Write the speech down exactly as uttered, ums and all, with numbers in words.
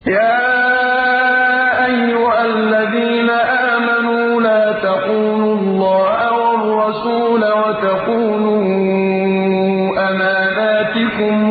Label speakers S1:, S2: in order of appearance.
S1: يَا أَيُّهَا الَّذِينَ آمَنُوا لَا تَخُونُوا اللَّهَ وَالرَّسُولَ وَتَخُونُوا أَمَانَاتِكُمْ